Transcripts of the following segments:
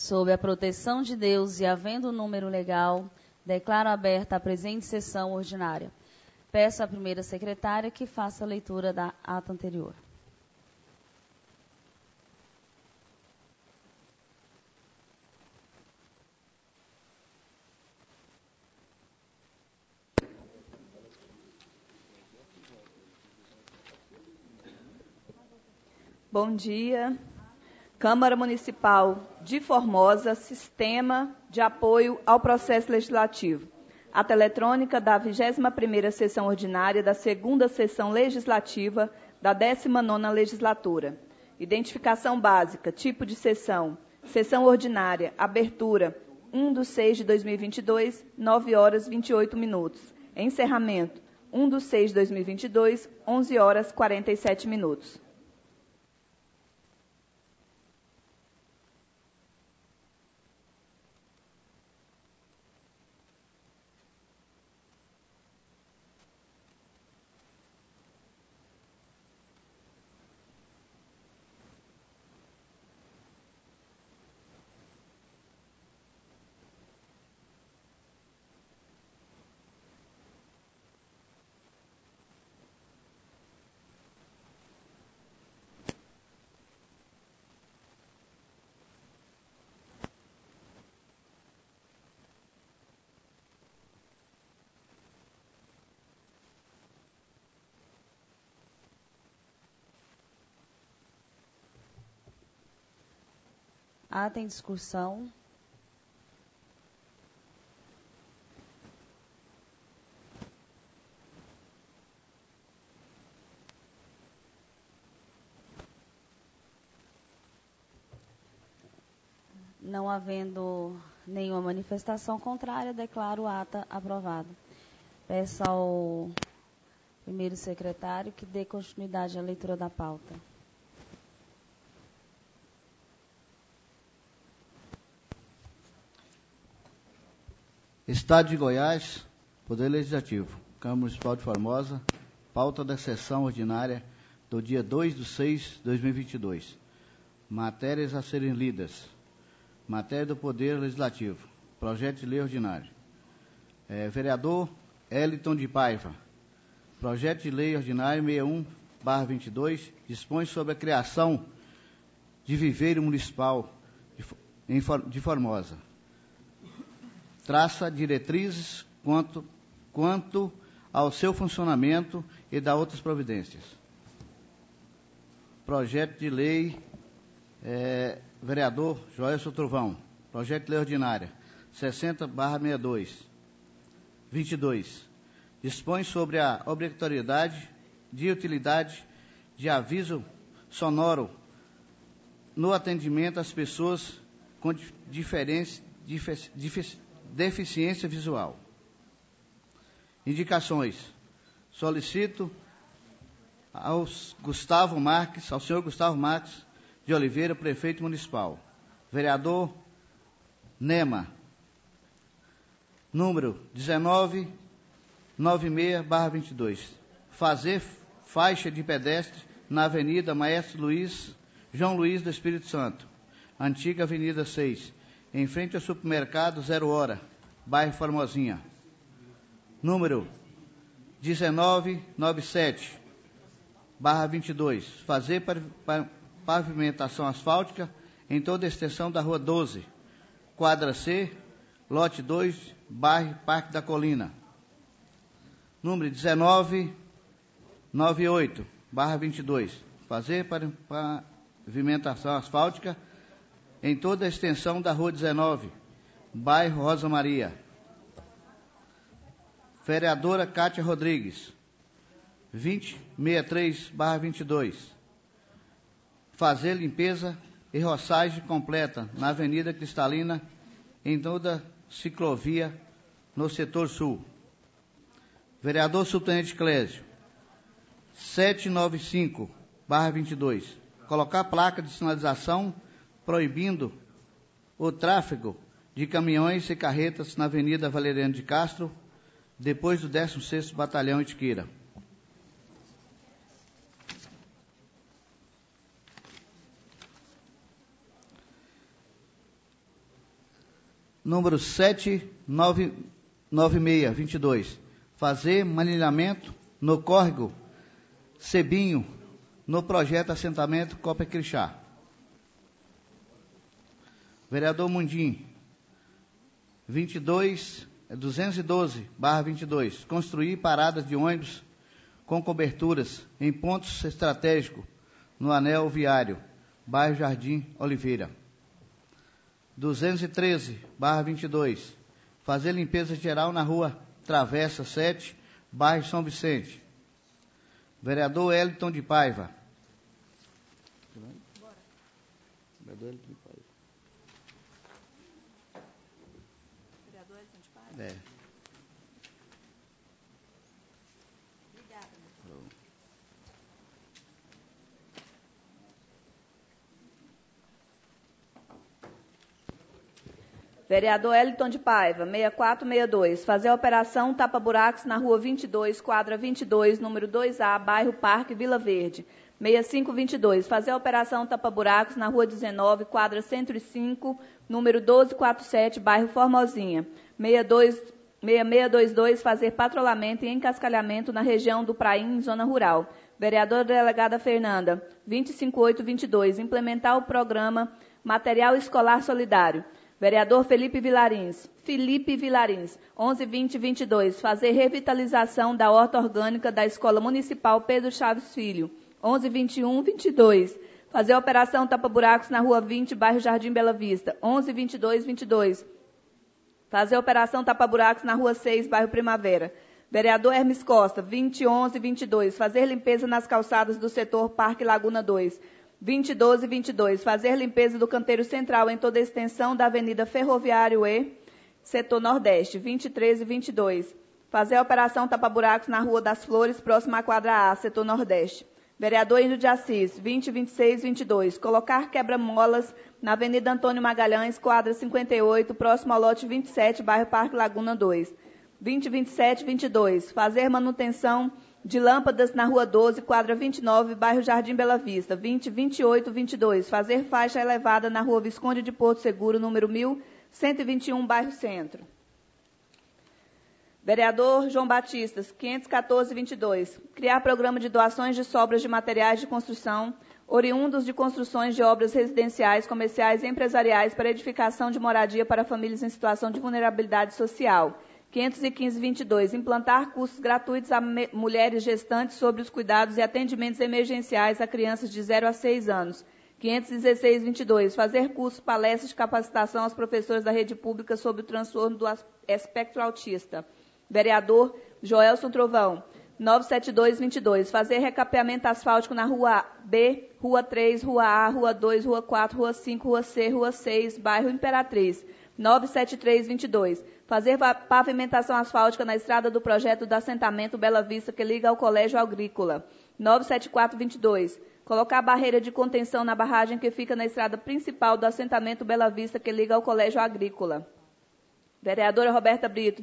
Sob a proteção de Deus e havendo número legal, declaro aberta a presente sessão ordinária. Peço à primeira secretária que faça a leitura da ata anterior. Bom dia. Câmara Municipal de Formosa, Sistema de Apoio ao Processo Legislativo. Ata eletrônica da 21ª Sessão Ordinária da 2ª Sessão Legislativa da 19ª Legislatura. Identificação básica, tipo de sessão, sessão ordinária, abertura, 1/6/2022, 9h28. Encerramento, 1/6/2022, 11h47. Ata em discussão. Não havendo nenhuma manifestação contrária, declaro a ata aprovada. Peço ao primeiro secretário que dê continuidade à leitura da pauta. Estado de Goiás, Poder Legislativo, Câmara Municipal de Formosa, pauta da sessão ordinária do dia 2/6/2022. Matérias a serem lidas. Matéria do Poder Legislativo, projeto de lei ordinário. Vereador Eliton de Paiva, projeto de lei ordinário 61/22, dispõe sobre a criação de viveiro municipal de Formosa. Traça diretrizes quanto ao seu funcionamento e dá outras providências. Projeto de lei, vereador Joelson Trovão, projeto de lei ordinária, 60/22, dispõe sobre a obrigatoriedade de utilidade de aviso sonoro no atendimento às pessoas com deficiência visual. Indicações. Solicito ao senhor Gustavo Marques de Oliveira, prefeito municipal. Vereador Nema, número 1996/22. Fazer faixa de pedestre na Avenida Maestro João Luiz do Espírito Santo, antiga Avenida 6, em frente ao supermercado 0 Hora, bairro Formosinha. Número 1997/22. Fazer pavimentação asfáltica em toda a extensão da Rua 12, quadra C, lote 2, bairro Parque da Colina. Número 1998/22. Fazer pavimentação asfáltica em toda a extensão da Rua 19, bairro Rosa Maria. Vereadora Cátia Rodrigues, 2063/22. Fazer limpeza e roçagem completa na Avenida Cristalina, em toda a ciclovia no setor sul. Vereador Subtenente Clésio, 795/22. Colocar placa de sinalização proibindo o tráfego de caminhões e carretas na Avenida Valeriano de Castro, depois do 16º Batalhão Itiquira. número 79622, fazer manilhamento no córrego Cebinho, no projeto assentamento Copa-Crixá. Vereador Mundim, 212/22, construir paradas de ônibus com coberturas em pontos estratégicos no anel viário, bairro Jardim Oliveira. 213/22, fazer limpeza geral na rua Travessa 7, bairro São Vicente. Vereador Eliton de Paiva. Vereador Eliton de Paiva. Vereador Eliton de Paiva? É. Obrigada. Vereador Eliton de Paiva, 6462, fazer a operação tapa-buracos na rua 22, quadra 22, número 2A, bairro Parque, Vila Verde. 6522, fazer a operação tapa-buracos na rua 19, quadra 105, número 1247, bairro Formosinha. 6622, fazer patrulhamento e encascalhamento na região do Praim, zona rural. Vereadora delegada Fernanda, 25822, implementar o programa Material Escolar Solidário. Vereador Felipe Vilarins, 112022, fazer revitalização da horta orgânica da Escola Municipal Pedro Chaves Filho. 112122, fazer operação tapa-buracos na Rua 20, bairro Jardim Bela Vista. 112222, fazer operação tapa-buracos na Rua 6, bairro Primavera. Vereador Hermes Costa, 201122, fazer limpeza nas calçadas do setor Parque Laguna 2. 2012-22, fazer limpeza do canteiro central em toda a extensão da Avenida Ferroviário E, setor Nordeste. 2013-22, fazer a operação tapa-buracos na Rua das Flores, próxima à quadra A, setor Nordeste. Vereador Índio de Assis, 2026-22, colocar quebra-molas na Avenida Antônio Magalhães, quadra 58, próximo ao lote 27, bairro Parque Laguna 2. 2027-22, fazer manutenção de lâmpadas na Rua 12, quadra 29, bairro Jardim Bela Vista. 2028-22, fazer faixa elevada na Rua Visconde de Porto Seguro, número 1121, bairro Centro. Vereador João Batista, 514-22, criar programa de doações de sobras de materiais de construção, oriundos de construções de obras residenciais, comerciais e empresariais para edificação de moradia para famílias em situação de vulnerabilidade social. 515-22, implantar cursos gratuitos a mulheres gestantes sobre os cuidados e atendimentos emergenciais a crianças de 0 a 6 anos. 516-22, fazer cursos, palestras de capacitação aos professores da rede pública sobre o transtorno do espectro autista. Vereador Joelson Trovão, 972-22, fazer recapeamento asfáltico na Rua B, Rua 3, Rua A, Rua 2, Rua 4, Rua 5, Rua C, Rua 6, bairro Imperatriz. 973-22, fazer pavimentação asfáltica na estrada do projeto do assentamento Bela Vista, que liga ao Colégio Agrícola. 974-22, colocar barreira de contenção na barragem que fica na estrada principal do assentamento Bela Vista, que liga ao Colégio Agrícola. Vereadora Roberta Brito,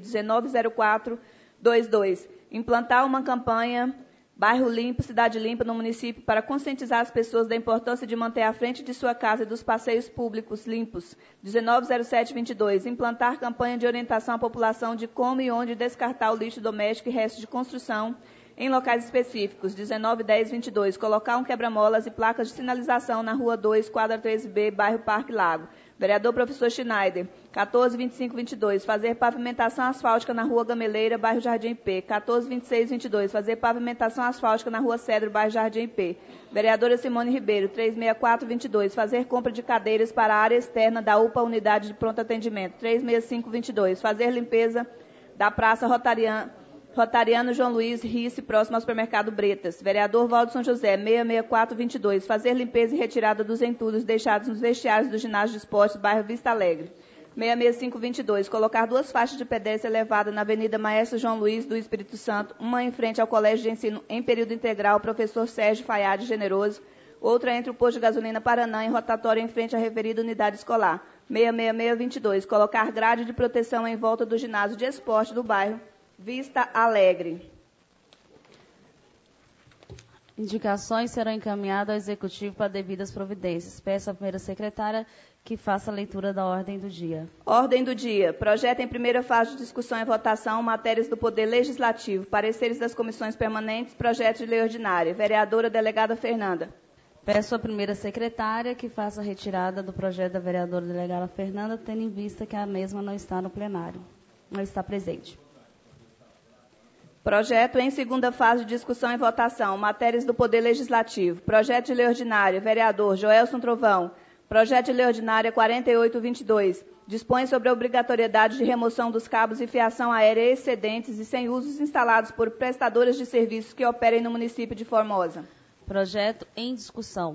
190422, implantar uma campanha Bairro Limpo, Cidade Limpa no município para conscientizar as pessoas da importância de manter à frente de sua casa e dos passeios públicos limpos. 190722, implantar campanha de orientação à população de como e onde descartar o lixo doméstico e restos de construção em locais específicos. 191022, colocar um quebra-molas e placas de sinalização na Rua 2, quadra 13B, bairro Parque Lago. Vereador Professor Schneider, 142522, fazer pavimentação asfáltica na Rua Gameleira, bairro Jardim P. 142622, fazer pavimentação asfáltica na Rua Cedro, bairro Jardim P. Vereadora Simone Ribeiro, 36422, fazer compra de cadeiras para a área externa da UPA Unidade de Pronto Atendimento. 36522, fazer limpeza da Praça Rotariano João Luiz Risse, próximo ao supermercado Bretas. Vereador Valdson José, 66422, fazer limpeza e retirada dos entulhos deixados nos vestiários do ginásio de esportes, bairro Vista Alegre. 66522, colocar 2 faixas de pedestre elevadas na Avenida Maestro João Luiz do Espírito Santo, uma em frente ao Colégio de Ensino em período integral, professor Sérgio Fayade Generoso, outra entre o posto de gasolina Paraná, em rotatória em frente à referida unidade escolar. 66622, colocar grade de proteção em volta do ginásio de esporte do bairro Vista Alegre. Indicações serão encaminhadas ao Executivo para devidas providências. Peço à primeira secretária que faça a leitura da ordem do dia. Ordem do dia. Projeto em primeira fase de discussão e votação, matérias do Poder Legislativo, pareceres das comissões permanentes, projeto de lei ordinária. Vereadora delegada Fernanda. Peço à primeira secretária que faça a retirada do projeto da vereadora delegada Fernanda, tendo em vista que a mesma não está no plenário, não está presente. Projeto em segunda fase de discussão e votação, matérias do Poder Legislativo, projeto de lei ordinária, vereador Joelson Trovão. Projeto de lei ordinária 4822, dispõe sobre a obrigatoriedade de remoção dos cabos e fiação aérea excedentes e sem usos instalados por prestadoras de serviços que operem no município de Formosa. Projeto em discussão.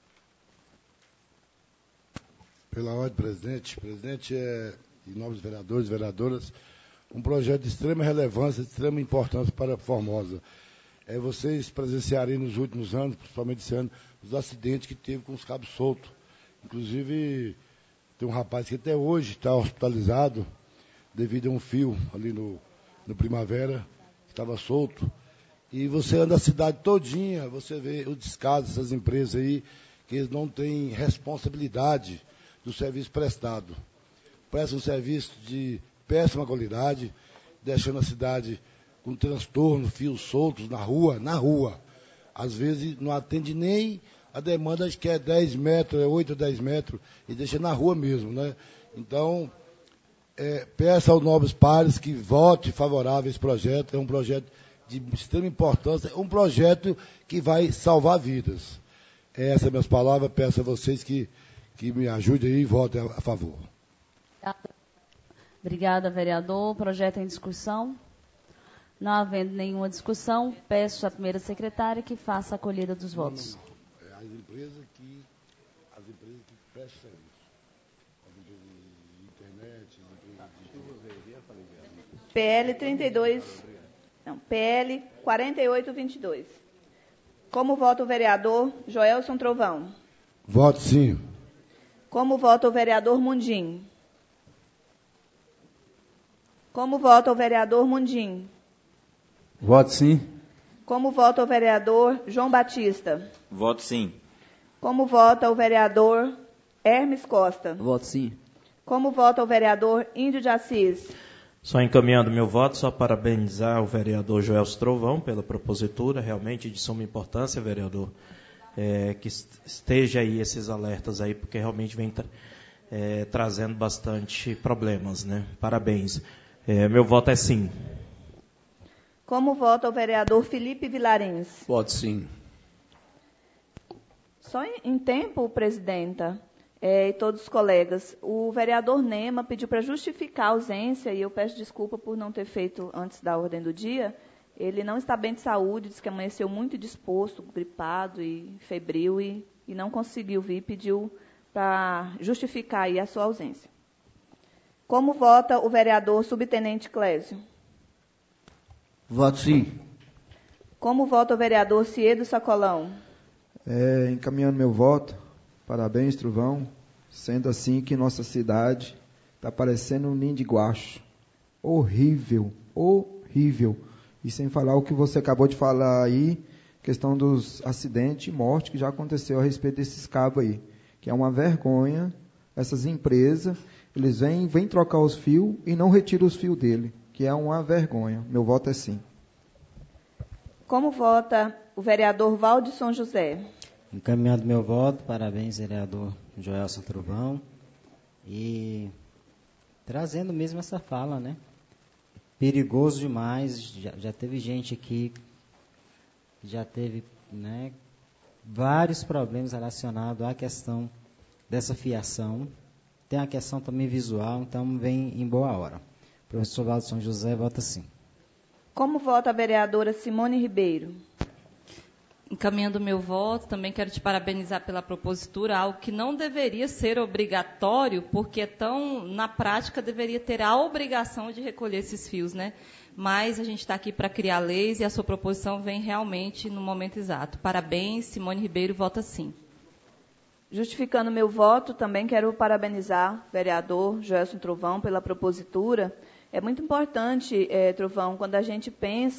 Pela ordem, presidente. Presidente, em nome dos vereadores e vereadoras, um projeto de extrema relevância, de extrema importância para Formosa. Vocês presenciarem nos últimos anos, principalmente esse ano, os acidentes que teve com os cabos soltos. Inclusive, tem um rapaz que até hoje está hospitalizado devido a um fio ali no Primavera, que estava solto. E você anda a cidade todinha, você vê o descaso dessas empresas aí, que eles não têm responsabilidade do serviço prestado. Prestam um serviço de péssima qualidade, deixando a cidade com transtorno, fios soltos na rua. Às vezes não atende nem a demanda, que é 10 metros, 8 ou 10 metros, e deixa na rua mesmo, né? Então, peço aos nobres pares que vote favorável a esse projeto. É um projeto de extrema importância, um projeto que vai salvar vidas. Essas são minhas palavras, peço a vocês que me ajudem aí e votem a favor. Obrigada, vereador. Projeto em discussão. Não havendo nenhuma discussão, peço à primeira secretária que faça a acolhida dos votos. As empresas que prestam serviço. As empresas de internet, PL 4822. Como vota o vereador Joelson Trovão? Voto sim. Como vota o vereador Mundim? Como vota o vereador Mundim? Voto sim. Como vota o vereador João Batista? Voto sim. Como vota o vereador Hermes Costa? Voto sim. Como vota o vereador Índio de Assis? Só encaminhando meu voto, só parabenizar o vereador Joelson Trovão pela propositura, realmente de suma importância, vereador, que esteja aí esses alertas aí, porque realmente vem trazendo bastante problemas, né? Parabéns. Meu voto é sim. Como vota o vereador Felipe Vilarins? Voto sim. Só em tempo, presidenta, e todos os colegas, o vereador Nema pediu para justificar a ausência, e eu peço desculpa por não ter feito antes da ordem do dia. Ele não está bem de saúde, diz que amanheceu muito disposto, gripado e febril, e não conseguiu vir, pediu para justificar aí a sua ausência. Como vota o vereador subtenente Clésio? Voto sim. Como vota o vereador Ciedo Sacolão? Encaminhando meu voto, parabéns, Trovão, sendo assim que nossa cidade está parecendo um ninho de guacho. Horrível, horrível. E sem falar o que você acabou de falar aí, questão dos acidentes e morte que já aconteceu a respeito desses cabos aí, que é uma vergonha. Essas empresas, eles vêm trocar os fios e não retiram os fios dele, que é uma vergonha. Meu voto é sim. Como vota o vereador Valdisson José? Encaminhando meu voto, parabéns, vereador Joelson Trovão. E trazendo mesmo essa fala, né? Perigoso demais, já teve gente aqui, já teve, né, vários problemas relacionados à questão dessa fiação. Tem a questão também visual, então vem em boa hora. O professor Valdisson José vota sim. Como vota a vereadora Simone Ribeiro? Encaminhando meu voto, também quero te parabenizar pela propositura, algo que não deveria ser obrigatório, porque na prática deveria ter a obrigação de recolher esses fios, né? Mas a gente está aqui para criar leis e a sua proposição vem realmente no momento exato. Parabéns, Simone Ribeiro vota sim. Justificando meu voto, também quero parabenizar o vereador Joelson Trovão pela propositura. É muito importante, Trovão, quando a gente pensa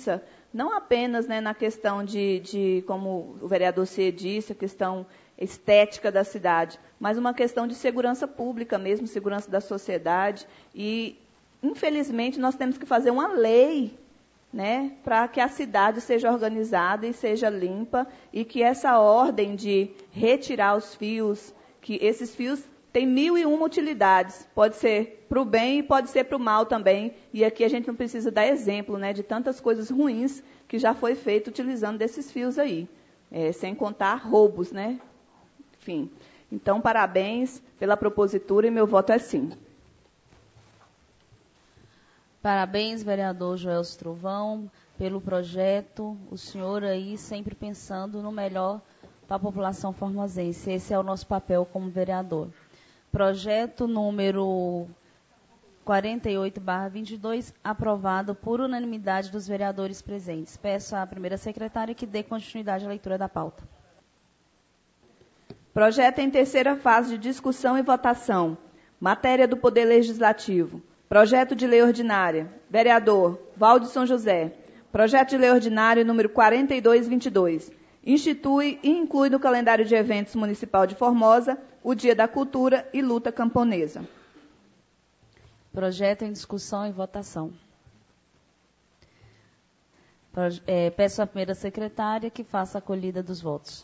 não apenas, né, na questão de, como o vereador Cia disse, a questão estética da cidade, mas uma questão de segurança pública mesmo, segurança da sociedade. E, infelizmente, nós temos que fazer uma lei, né, para que a cidade seja organizada e seja limpa, e que essa ordem de retirar os fios, que esses fios têm 1001 utilidades, pode ser para o bem e pode ser para o mal também, e aqui a gente não precisa dar exemplo, né, de tantas coisas ruins que já foi feito utilizando desses fios aí, sem contar roubos, né? Enfim, então parabéns pela propositura e meu voto é sim. Parabéns, vereador Joelso Trovão, pelo projeto. O senhor aí sempre pensando no melhor para a população formosense. Esse é o nosso papel como vereador. Projeto número 48/22, aprovado por unanimidade dos vereadores presentes. Peço à primeira secretária que dê continuidade à leitura da pauta. Projeto em terceira fase de discussão e votação. Matéria do Poder Legislativo. Projeto de lei ordinária. Vereador Valdisson José. Projeto de lei ordinário número 4222. Institui e inclui no calendário de eventos municipal de Formosa o Dia da Cultura e Luta Camponesa. Projeto em discussão e votação. Peço à primeira secretária que faça a acolhida dos votos.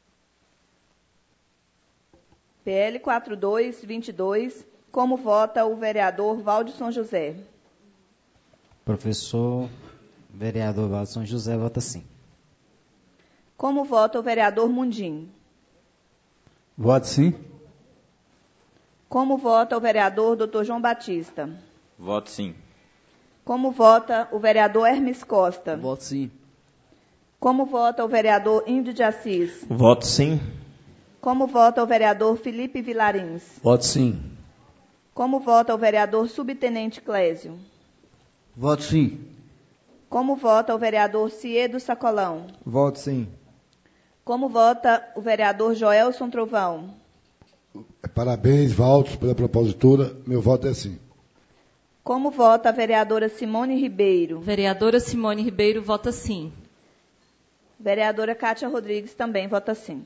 PL 4222. Como vota o vereador Valdisson José? Professor vereador Valdisson José vota sim. Como vota o vereador Mundim? Voto sim. Como vota o vereador Dr. João Batista? Voto sim. Como vota o vereador Hermes Costa? Voto sim. Como vota o vereador Índio de Assis? Voto sim. Como vota o vereador Felipe Vilarins? Voto sim. Como vota o vereador Subtenente Clésio? Voto sim. Como vota o vereador Ciedo Sacolão? Voto sim. Como vota o vereador Joelson Trovão? Parabéns, Valdos, pela propositura. Meu voto é sim. Como vota a vereadora Simone Ribeiro? Vereadora Simone Ribeiro vota sim. Vereadora Cátia Rodrigues também vota sim.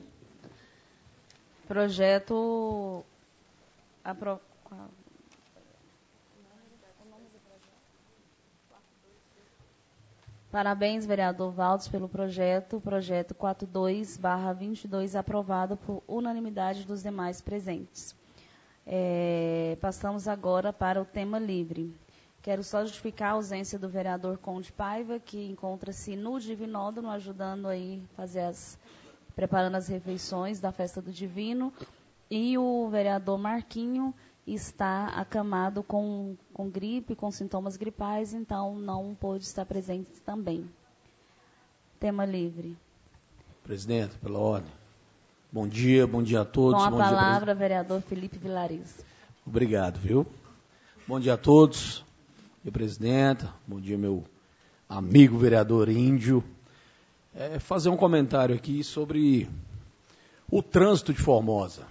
Projeto Parabéns, vereador Valdes, pelo projeto 42/22, aprovado por unanimidade dos demais presentes. Passamos agora para o tema livre. Quero só justificar a ausência do vereador Conde Paiva, que encontra-se no Divinódromo, ajudando aí preparando as refeições da festa do Divino, e o vereador Marquinho está acamado com gripe, com sintomas gripais, então não pôde estar presente também. Tema livre. Presidente, pela ordem. Bom dia a todos. Com a bom palavra, vereador Felipe Vilarins. Obrigado, viu? Bom dia a todos. Bom dia, presidenta. Bom dia, meu amigo vereador Índio. Fazer um comentário aqui sobre o trânsito de Formosa.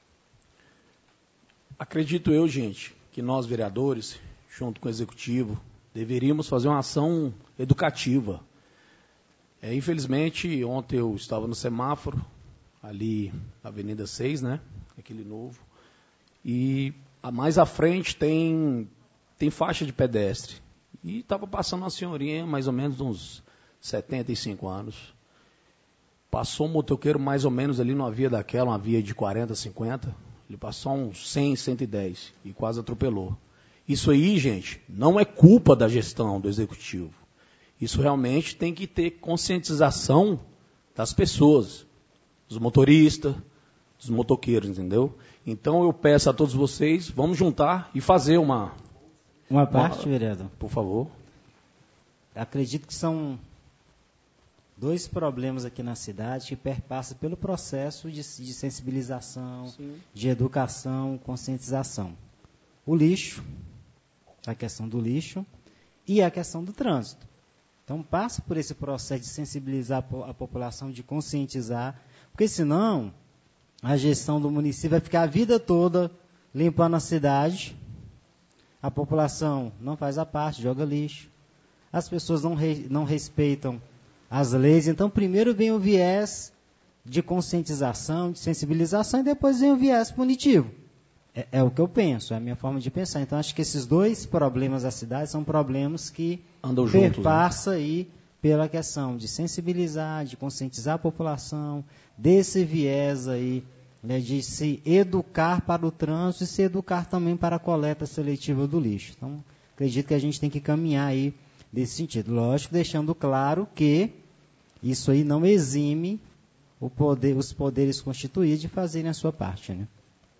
Acredito eu, gente, que nós, vereadores, junto com o Executivo, deveríamos fazer uma ação educativa. Infelizmente, ontem eu estava no semáforo, ali na Avenida 6, né? Aquele novo. E mais à frente tem faixa de pedestre. E estava passando uma senhorinha, mais ou menos de uns 75 anos. Passou um motoqueiro mais ou menos ali numa via daquela, uma via de 40, 50. Ele passou uns 100, 110 e quase atropelou. Isso aí, gente, não é culpa da gestão do Executivo. Isso realmente tem que ter conscientização das pessoas, dos motoristas, dos motoqueiros, entendeu? Então eu peço a todos vocês, vamos juntar e fazer uma parte, vereador. Por favor. Acredito que são dois problemas aqui na cidade que perpassam pelo processo de sensibilização, sim, de educação, conscientização. O lixo, a questão do lixo e a questão do trânsito. Então, passa por esse processo de sensibilizar a população, de conscientizar, porque senão a gestão do município vai ficar a vida toda limpando a cidade, a população não faz a parte, joga lixo. as pessoas não respeitam as leis. Então, primeiro vem o viés de conscientização, de sensibilização, e depois vem o viés punitivo. É o que eu penso, é a minha forma de pensar. Então, acho que esses dois problemas da cidade são problemas que perpassam aí pela questão de sensibilizar, de conscientizar a população, desse viés aí, né, de se educar para o trânsito e se educar também para a coleta seletiva do lixo. Então, acredito que a gente tem que caminhar aí nesse sentido. Lógico, deixando claro que isso aí não exime os poderes constituídos de fazerem a sua parte, né?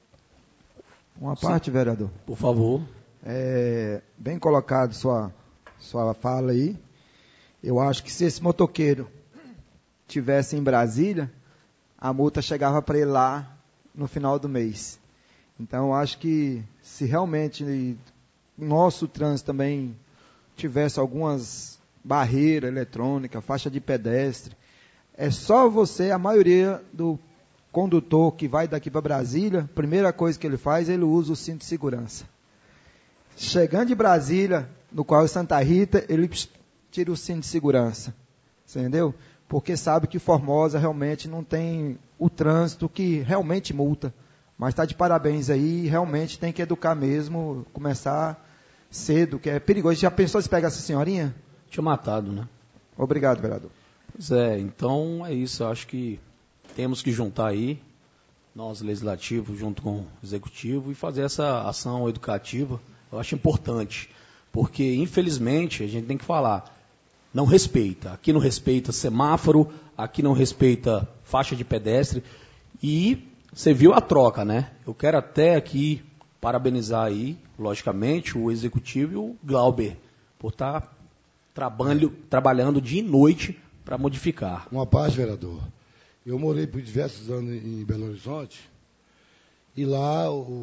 Uma parte, vereador. Por favor. Bem colocado sua fala aí. Eu acho que se esse motoqueiro tivesse em Brasília, a multa chegava para ele lá no final do mês. Então, eu acho que se realmente nosso trânsito também tivesse algumas barreiras eletrônicas, faixa de pedestre, é só você, a maioria do condutor que vai daqui para Brasília, a primeira coisa que ele faz, ele usa o cinto de segurança. Chegando de Brasília, no qual é Santa Rita, ele tira o cinto de segurança. Entendeu? Porque sabe que Formosa realmente não tem o trânsito que realmente multa. Mas está de parabéns aí, realmente tem que educar mesmo, começar cedo, que é perigoso. Já pensou se pega essa senhorinha? Tinha matado, né? Obrigado, vereador. Pois é, então é isso. Eu acho que temos que juntar aí, nós legislativos, junto com o executivo, e fazer essa ação educativa. Eu acho importante, porque infelizmente a gente tem que falar, não respeita. Aqui não respeita semáforo, aqui não respeita faixa de pedestre. E você viu a troca, né? Eu quero até aqui parabenizar aí, logicamente, o executivo e o Glauber, por estar trabalhando dia e noite para modificar. Uma parte, vereador. Eu morei por diversos anos em Belo Horizonte, e lá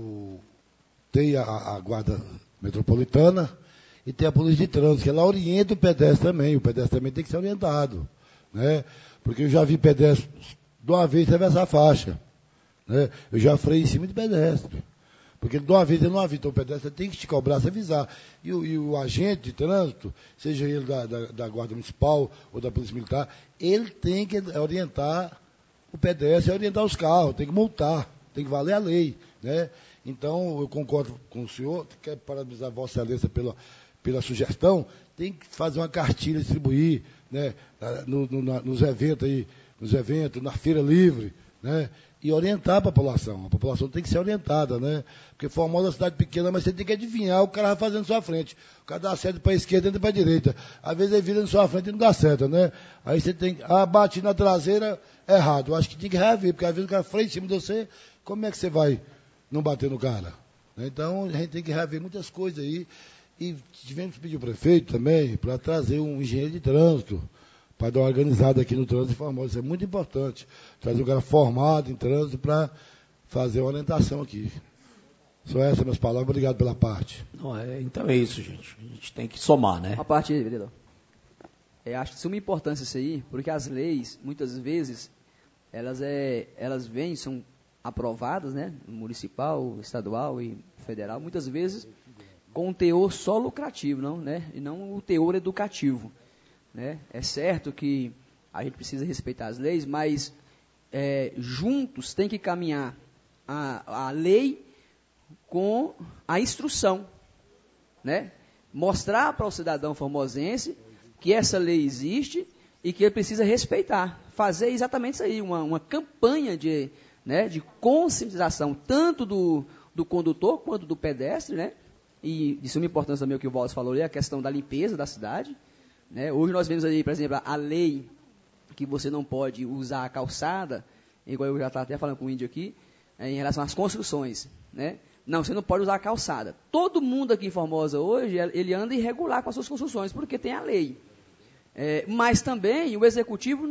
tem a guarda metropolitana e tem a polícia de trânsito, que ela orienta o pedestre também. O pedestre também tem que ser orientado, né? Porque eu já vi pedestre de uma vez atravessar a faixa, né? Eu já freiei em cima de pedestre. Porque de uma vez ele não avisa, então o pedestre tem que esticar o braço e avisar. E o agente de trânsito, seja ele da Guarda Municipal ou da Polícia Militar, ele tem que orientar o pedestre, orientar os carros, tem que multar, tem que valer a lei, né? Então, eu concordo com o senhor, quero parabenizar a Vossa Excelência pela sugestão, tem que fazer uma cartilha, distribuir, né, nos eventos, na Feira Livre, né, e orientar a população. A população tem que ser orientada, né? Porque Formosa é uma cidade pequena, mas você tem que adivinhar o cara vai fazendo na sua frente. O cara dá certo para a esquerda e para a direita. Às vezes ele vira na sua frente e não dá certo, né? Aí você tem que... bate na traseira, errado. Eu acho que tem que reaver, porque às vezes o cara freia em cima de você, como é que você vai não bater no cara? Então, a gente tem que reaver muitas coisas aí. E tivemos que pedir ao prefeito também para trazer um engenheiro de trânsito, para dar uma organizada aqui no trânsito de Formosa. Isso é muito importante. Trazer um cara formado em trânsito para fazer uma orientação aqui. Só essas minhas palavras. Obrigado pela parte. Então é isso, gente. A gente tem que somar, né? A parte aí, vereador. Acho de suma importância isso aí, porque as leis, muitas vezes, elas vêm, são aprovadas, né? Municipal, estadual e federal, muitas vezes com um teor só lucrativo, não, né? E não o teor educativo. Né? É certo que a gente precisa respeitar as leis, mas juntos tem que caminhar a lei com a instrução, né? Mostrar para o cidadão formosense que essa lei existe e que ele precisa respeitar. Fazer exatamente isso aí, uma campanha de conscientização, tanto do condutor quanto do pedestre, né? E de suma importância também o que o Wallace falou ali, a questão da limpeza da cidade. Né? Hoje nós vemos aí, por exemplo, a lei que você não pode usar a calçada, igual eu já estava até falando com o índio aqui, em relação às construções. Né? Não, você não pode usar a calçada. Todo mundo aqui em Formosa hoje, ele anda irregular com as suas construções, porque tem a lei. Mas também o executivo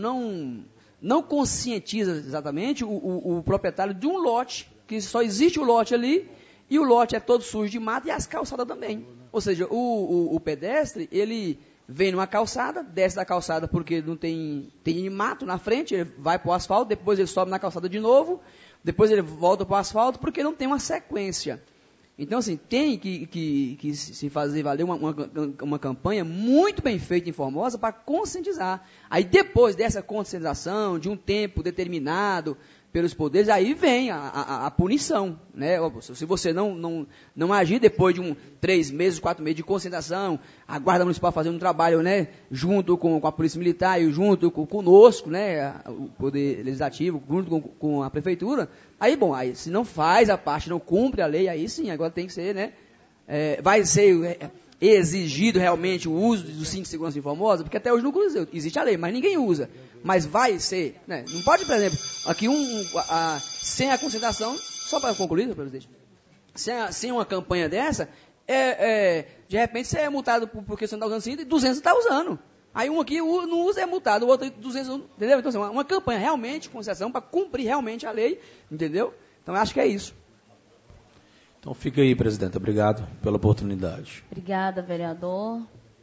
não conscientiza exatamente o proprietário de um lote, que só existe o lote ali, e o lote é todo sujo de mato e as calçadas também. Ou seja, o pedestre, ele vem numa calçada, desce da calçada porque não tem mato na frente, ele vai para o asfalto, depois ele sobe na calçada de novo, depois ele volta para o asfalto porque não tem uma sequência. Então, assim, tem que se fazer valer uma campanha muito bem feita em Formosa para conscientizar. Aí, depois dessa conscientização, de um tempo determinado pelos poderes, aí vem a punição, né? Se você não agir depois de 3 meses, 4 meses de conscientização, a Guarda Municipal fazendo um trabalho, né, junto com a Polícia Militar e junto conosco, né, o Poder Legislativo, junto com a Prefeitura, aí, bom, aí se não faz a parte, não cumpre a lei, aí sim, agora tem que ser, né, vai ser exigido realmente o uso do cinto de segurança em Formosa, porque até hoje não existe a lei, mas ninguém usa. Mas vai ser, né? Não pode, por exemplo, aqui sem a conscientização, só para concluir, presidente, sem uma campanha dessa, de repente você é multado porque você não está usando cinto e 200 está usando. Aí um aqui não usa, é multado, o outro 200, entendeu? Então, assim, uma campanha realmente de conscientização para cumprir realmente a lei, entendeu? Então, eu acho que é isso. Então, fica aí, presidente. Obrigado pela oportunidade. Obrigada, vereador.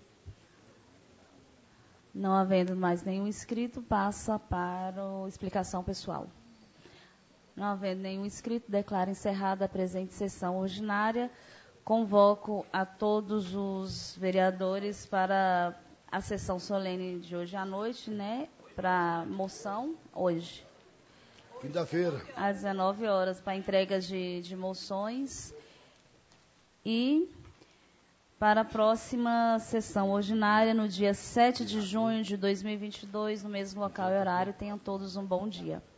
Não havendo mais nenhum inscrito, passa para a explicação pessoal. Não havendo nenhum inscrito, declaro encerrada a presente sessão ordinária. Convoco a todos os vereadores para a sessão solene de hoje à noite, né? Para moção, hoje. Quinta-feira. Às 19 horas, para entregas de moções. E para a próxima sessão ordinária, no dia 7 de junho de 2022, no mesmo local e horário. Tenham todos um bom dia.